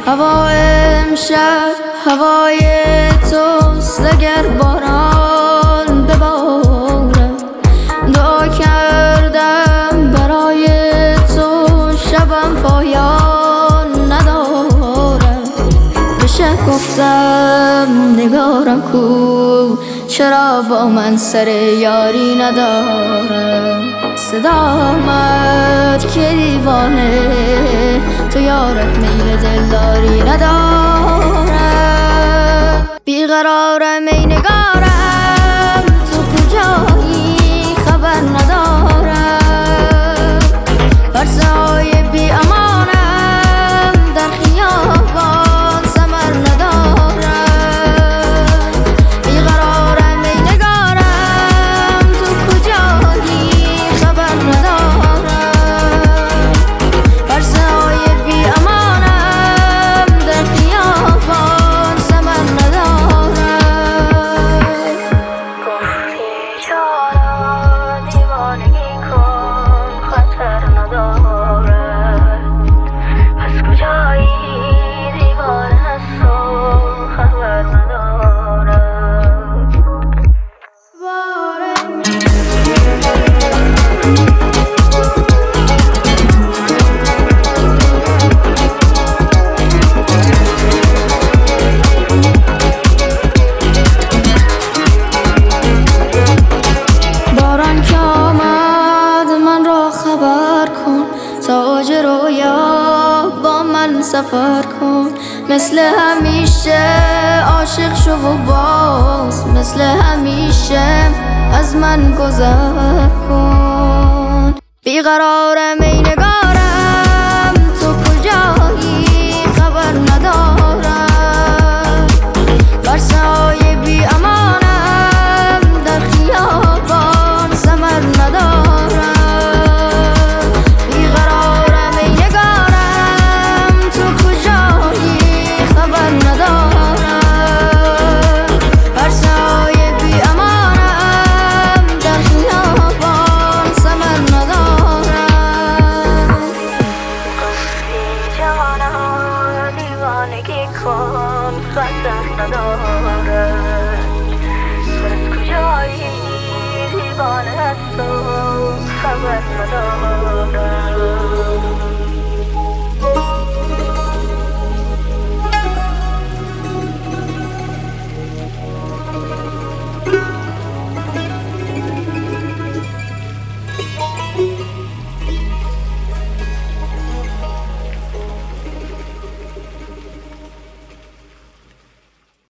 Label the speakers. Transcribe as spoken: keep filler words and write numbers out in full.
Speaker 1: هوا امشب هوای توست، اگر باران بباره دعا کردم برای تو، شبم پایان نداره. به شب گفتم نگارم کو، چرا با من سر یاری نداره. صدا آمد که دیوانه تو یارت میل دلداری نداره. بیقرارم ای نگارم تو کجایی خبر ندارم. پرسه های بی امانم در خیابان ثمر ندارم. بیقرارم ای نگارم تو کجایی خبر ندارم. پرسه های بی امانم در خیابان ثمر ندارم. گفتی چرا دیوانگی کن خطر نداره، پس کجایی دیوانه هست و خبر نداره. باران که آمد من را خبر کن، تاج رویا با من سفر کن. مثل همیشه عاشق شو و باز، مثل همیشه از من گذر کن. بیقرارم ای نگارم تو کجایی خبر ندارم. پرسه های بی امانم در خیابان ثمر ندارم. بیقرارم ای نگارم تو کجایی خبر ندارم. پرسه های بی امانم در خیابان ثمر ندارم. گفتی جانا دیوانگی کن خطر نداره، پس کجایی دیوانه هست و خبر نداره.